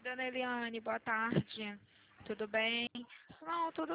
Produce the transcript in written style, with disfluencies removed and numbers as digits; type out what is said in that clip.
dona Eliane, boa tarde. Tudo bem? Não, tudo